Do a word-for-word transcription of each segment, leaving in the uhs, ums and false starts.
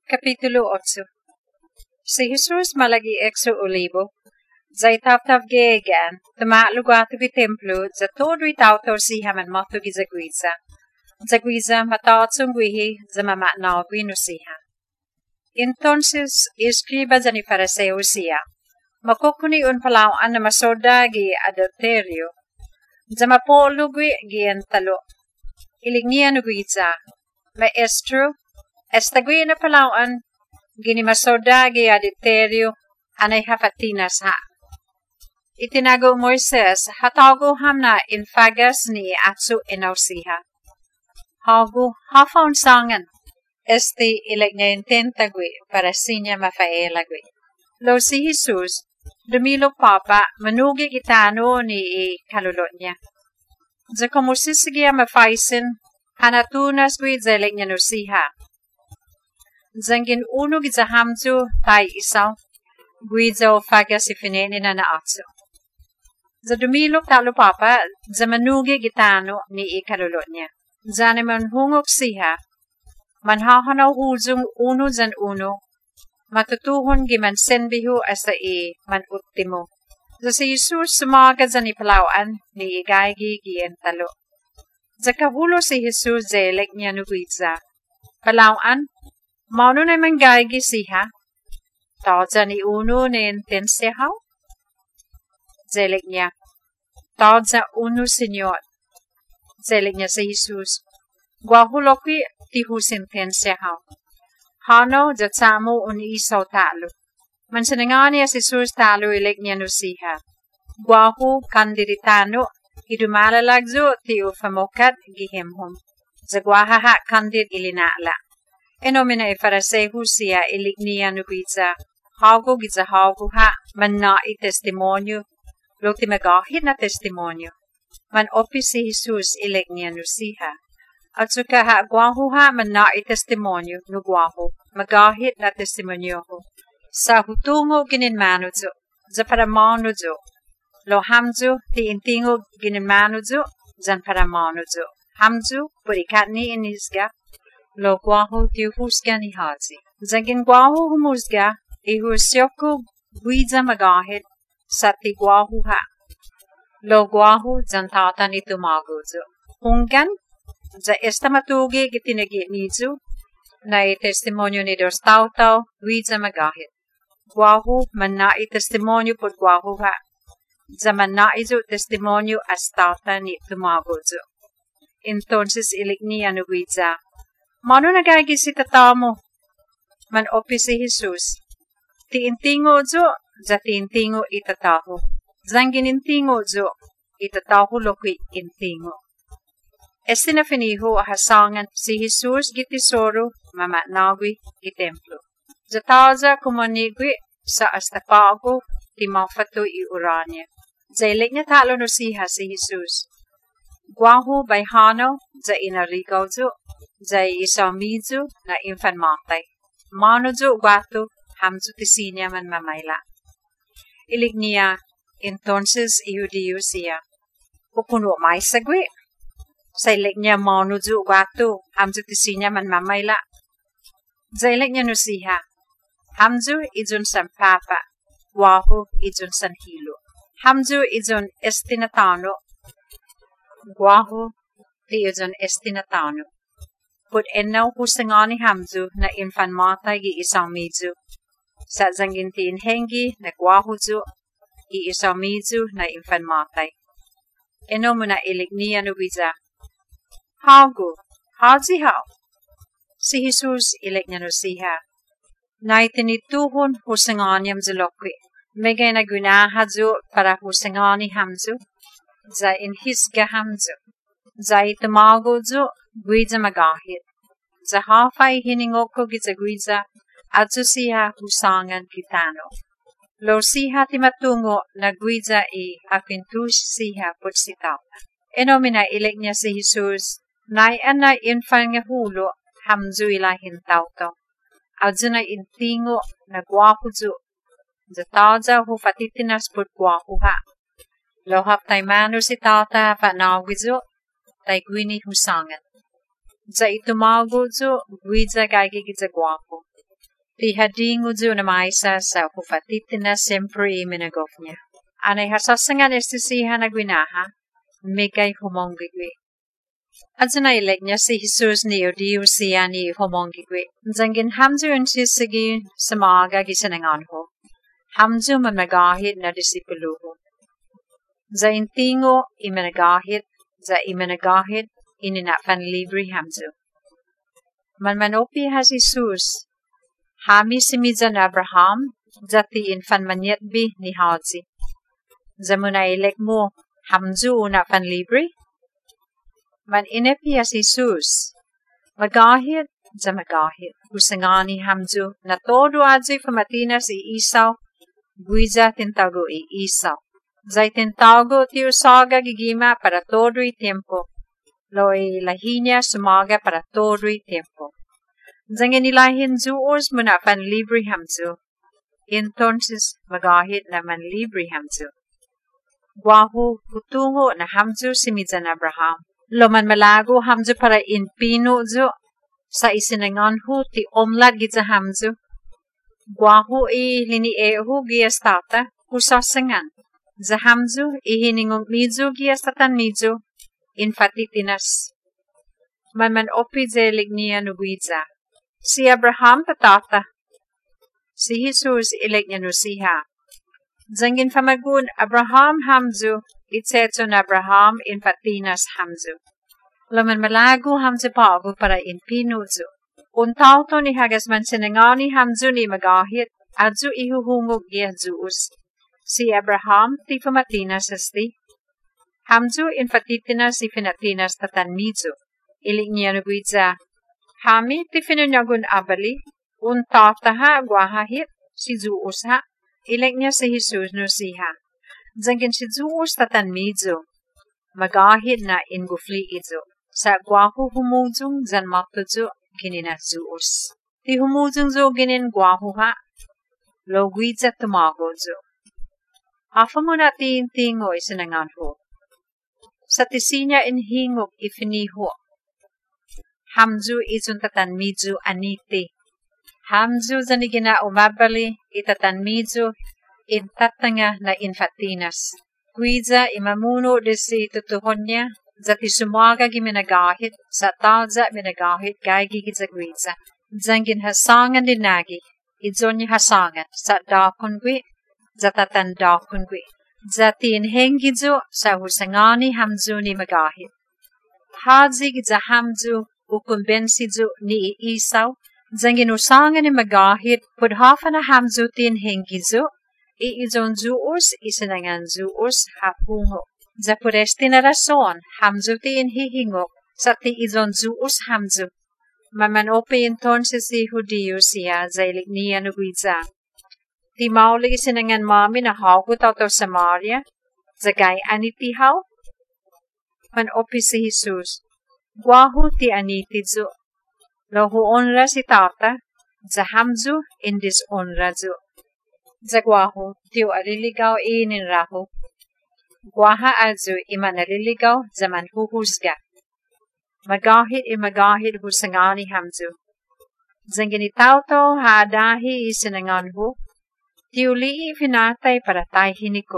Kapitulo ocho. Si Jesus malagi ekso olivo, zay tavtav geegan, tama lugato gi templo, za todo itautor siha man moto gi zagwiza. Zagwiza mataotsong guihi, za mamatnao guino siha. Entonces, escriba za ni fariseo siya, makukuni un palauan na masoda gi adulterio, za mapolo gui gi entalo. Ilignia nugwiza, maestro, estagui na palauan, gini masoda gi adulterio, anay hafatinas ha. Itinago Moises, hatago hamna infagas ni atsu inausiha. Hago hafaun sangan, este ilignia intentagui para sinya mafaelagui. Lo si Jesus, dumilo papa, manugi gitano ni i kalulot niya. Za kumusisigia mafaisin, hanatunas gui zelik niya nusiha. Zangin uno giza hamzu tay isaw, guizo faga si fineni na naatso. Za dumilok talo papa, za manugi gitano ni i kalulot niya. Zane man hungok siha, manhahanaw huzong uno zan uno, matutuhon giman senbihu asa i man ultimo. Za si Jesus sumaga zan ipalauan ni igaygi gien talo. Za kahulo si Jesus zelek niya nuguiza. Palauan, mauno na man gaygi siha, tao zan i uno ni intensihaw. Zelek niya, tao za uno senyor. Zelek niya si Jesus. Guahulokwi tihu sentensihaw. Hano jatsamo un isaw talo. Mansanangani as Jesus talo ilik niya nusiha. Guahu kandiritano, idumalalagzo ti ufamokat gihimhum. Zagwahaha kandir ilinala. Enomina e farisehu siya ilik niya nubiza. Hago giza hago ha, man na i testimonyo. Loti magahit na testimonyo. Man opi si Jesus ilik niya nusiha. At suka ha guahu ha man na i testimonyo no guahu. Magahit na testimonyo ho. Sa hutungo gininmanudzo, za paramanudzo. Lo hamzo ti intingo gininmanudzo, zan paramanudzo. Hamzo purikat ni inisga, lo guahu ti husga ni hazi. Zagin guahu humusga, ihusyoko guiza magahit, sa ti guahu ha. Lo guahu zan tata ni tumagodzo. Hunggan, za estamatugi gitinagi nizo, na i testimonyo ni dos tau-tau, guiza magahit. Guahu manai testimonyo pod guahu ha. Za manaizo testimonyo as tata ni tumagozo. Entonces ilik niya nuguiza. Mano nagagi si tatamo? Man opi si Jesus. Tiintingo zo, za tiintingo itataho. Zangin intingo zo, itataho lokwi intingo. Estina finiho hasangan si Jesus gitisoro mamatnagwi gitemplo. Zataza kumanigwi sa astapago ti mafato i uranya. Zailik niya talo no siha si Jesus. Guahu bayhano za inarigaw zo, za isamizo na infan matay. Mano zo guato hamzo tisinya man mamayla. Ilig niya, entonces iudiyo siya. Pupuno may sagwi. Zailik niya mano zo guato hamzo tisinya man mamayla. Zailik niya no siha. Hamzu izun san papa, guahu izun san hilo. Hamzu izun estinatano, guahu ti izun estinatano. Put enaw husangani hamzu na infan matay gi isamizu. Sa zangin ti inhengi na guahu zu, i isamizu na infan matay. Eno muna ilig niya nubiza. Hago, hazi hao. Si Jesus ilig niya nusiha. Na itinituhon husanganyam zilokwi. Megay na gunahadzo para husangani hamzo. Za inhisga hamzo. Za itamago zo guiza magahit. Za hafay hiningoko giza guiza. Adzo siya husangan kitano. Lo siya timatungo na guiza i akintush siya putsitata. Enomina ilik niya si Jesus. Na ana infan nga hulo hamzo ilahin tauto. Adzo na intingo na guahu zo. Zataza hu fatitinas put guahu ha. Lohap tay mano si tata fatnawizo, tay gwini husangan. Za itumago zo, guiza gagi giza guahu. Ti hadingu zu na maisa sa hufatitina sempre iminagov niya. Anay hasasangan estisihan na gwinaha, megay humongigwi. At zanailek niya si Jesus ni Odiyo siya ni humongigwi. Zangin hamzu unsisigi sa maaga gisanangan ho. Hamzu man magahit na disipuluho. Za intingo imanagahit, za imanagahit ininafan libre hamzu. Man manopi has Jesus, hami simidza na Abraham, zati infan manyetbi ni Hadzi. Za muna ilek mo, hamzu una fan libre? Man inepi has Jesus, magahit, za magahit, usangani hamzu, na todo adzi famatinas i Isaw, guiza tintago i Isaw. Zay tintago ti usaga gigima para todo i tiempo, loy lahinya sumaga para todo i tiempo. Zangin ilahin zuos muna pan libre hamzu. Entonces magahit na man libre hamzu. Guahu hutungo na hamzu simidza na Abraham. Loman malago hamzu para inpino zo sa isinanganhu ti omlad gitza hamzu. Guahu i lini ehu giastata kusasangan. Za hamzu i hiningong mizu giastatan mizu infatitinas. Man man opi zelig niya nuguidza. Si Abraham tatata. Si Jesus ileg niya nusiha. Zangin famagun Abraham hamzu, itsetso na Abraham in patinas hamzu. Laman malago hamzu pago para in pinuzo. Untaw to ni hagas man sinangani hamzu ni magahit, adzu ihuhungog giazuus. Si Abraham ti famatinas asti. Hamzu in patitinas si finatinas tatanmizo. Ilig niya nuguidza. Hami ti finunyagun abali, un tataha guahahit, si Zuus ha, ileg niya si Jesus no siha. Zangin si Zuus tatanmidzo, magahit na ingufli izo, sa guahu humuzung zan matudzo ginina Zuus. Ti humuzung zo ginin guahu ha, lo guidza tumago zo. Afa mo na tintingo isinangan ho. Sa tisinya inhingog ifiniho. Hamzu izun tatanmizu aniti. Hamzu zanigina umabali itatanmizu intatanga na infatinas. Guiza imamuno desi tutuhonya zati sumaga giminagahit sa tawza minagahit gay gigit guiza. Zangin hasangan dinagi, idzonya hasangan sa dakon gwi, zatatan dakon gwi. Zati inhengizo sa husangani hamzu ni magahit. Hadzi gidza hamzu ukumbensizo ni Isaw, zangin usangan ni magahit, pudhafa na hamzu tin hengizo, iizon zuus, isinangan zuus, hapungo. Za puresti na rason, hamzu tin hihingok, sa ti izon zuus hamzu. Maman ope entonces si Judio siya, zailig niya nuguidza. Ti maulig isinangan mami na hagut auto Samaria, zagay anitihaw. Man ope si Jesus. Guahu ti anitidzo. Lohu onra si tata, za hamzu in disonra zo. Za guahu ti aliligaw inin rahu. Guaha azu iman aliligaw zaman huhusga. Magahit i magahit husangani hamzu. Zanginitaw to haadahi isinangan hu. Ti uli finatay para tay hiniko.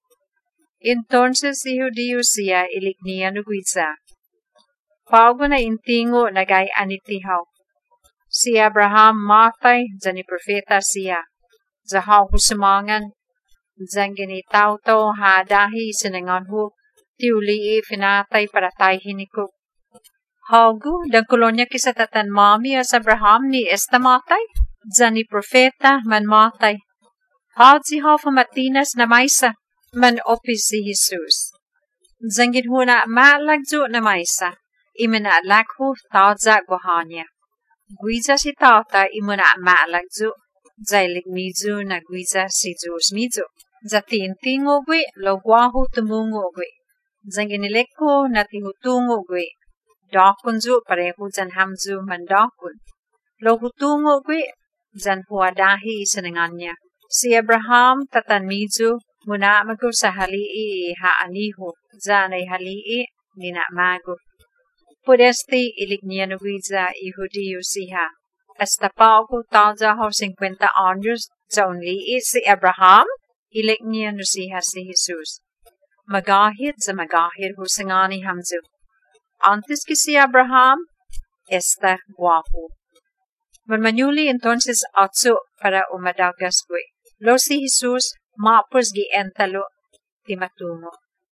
Entonces si Judio siya iligniya nuguidza. Pago na intingo nagay anitihaw. Si Abraham matay, zani profeta siya. Zahaw husumangan, zanginitaw to hadahi sinangan hu, tiuli finatay para tay hiniko. Hagu, dan kolonya kisatatan mami as Abraham ni esta matay, zani profeta man matay. Hadzi haw famatinas na maysa, man opis si Jesus. Zangin hu na maalagzo na maysa. Imana lakho tawza guhanya. Guiza si tawta imuna maalagzo. Zailig mizu na guiza si Zeus mizu. Zatintingo gwi lo guahu tumungo gwi. Zanginileko na tihutungo gwi. Dakunzo pareho zan hamzu mandakun. Lo hutungo gwi zan huadahi isananganya. Si Abraham tatanmizu muna mago sa halii haaniho. Zanay halii nina mago. Pudesti ilig niya nuguidza i Judio siha. Hasta pa ako talza ho cincuenta años zaunli si Abraham, ilik niya nusiha si Jesus. Magahid sa magahid ho sangani hamzu. Antes que si Abraham, está guapo. Manmanyuli entonces atso para umadagasgue. Lo si Jesus, mapos gi entalo timatungo.